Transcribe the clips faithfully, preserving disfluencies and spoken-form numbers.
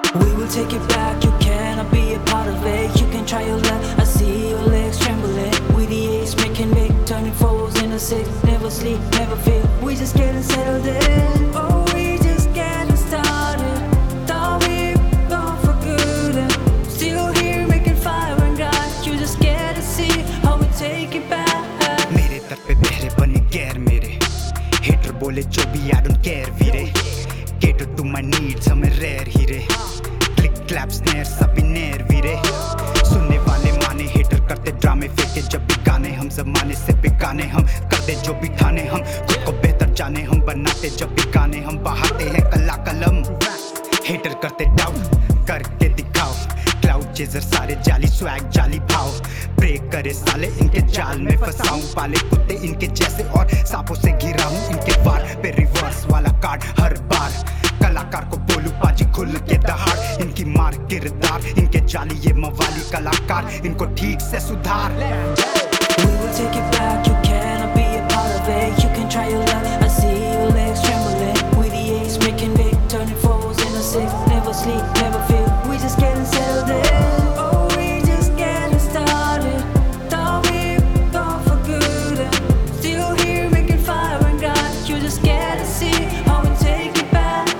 We will take it back, you cannot be a part of it. You can try your luck, I see your legs trembling. We the ace, making big, turning fours into six. Never sleep, never feel, we just getting settled in. Oh, we just getting started. Thought we were gone for good, and still here making fire and God. You just get to see how we take it back. मेरे दर पे पहरे बने गैर मेरे hater बोले जो भी I don't care Veere cater to my needs हमें rare हीरे click clap snare सभी नेर वीरे सुनने वाले माने हेटर करते ड्रामे फेंके जब भी गाने हम जमाने से बेगाने हम करते जो भी ठाने हम खुद को बेहतर जाने हम बनाते जब भी गाने हम बहाते हैं कला कलम हेटर करते डाउट करके दिखाओ क्लाउड चेजर सारे जाली स्वैग जाली भाव प्रे करे साले इनके जाल में फंसाऊं पाले कुत्ते इनके जैसे और सांपों से घिरा हूं इनके वार पे रिवर्स वाला कार्ड हर बार कलाकार को बोलूं पाजी खुल के दहाड़ इनकी मार किरदार इनके जाली ये मवाली कलाकार इनको ठीक से सुधार. We will take it back, you cannot be a part of it. You can try your luck, I see your legs trembling. We the ace, making big, turning fours into six. Never sleep, never feel, we just getting settled in. Oh, we just getting started. Thought we were gone for good, and still here making fire and God. You just get to see how we take it back.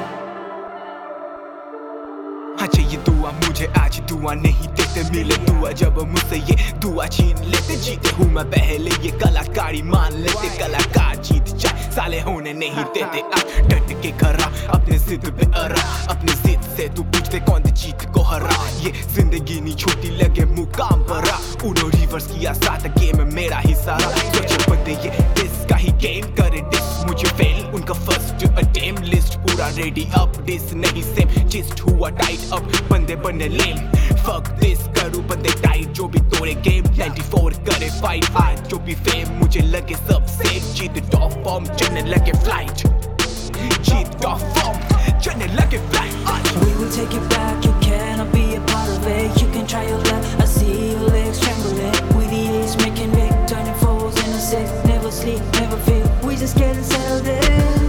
हाँ चाहिए दुआ मुझे आज दुआ नहीं देते मिले दुआ जब मुझसे ये दुआ छीन लेते जीते हूँ मैं पहले ये कलाकारी मान लेते कलाकार जीत जाए साले होने नहीं देते अब डट के खरा अपने जिद पे अरा अपनी जिद से तू पूछते कौन सी जीत को हरा ये जिंदगी नहीं छोटी लगे मुकाम बरा उनो रिवर्स किया साथ गेम मेरा ही सारा सोचे बंदे ये डिस का ही गेम करे डिस मुझे फेल उनका फर्स्ट अटेम्प्ट लिस्ट पूरा रेडी अप डिस नहीं सेम जिस्ट हुआ टाइट अब बंदे बने लेम फक दिस करूं बंदे टाइट जो भी तोड़े गेम नाइंटी फोर करे फाइट आज जो भी फेम मुझे लगे सब सेम जीत टॉप फॉर्म चलने लगे फ्लाइट जीत टॉप फॉर्म चलने लगे flight. We will take it back, you cannot be a part of it. You can try your luck, I see your legs trembling. We the ace, making big, turning fours into six. Never sleep, never feel, we just getting settled in.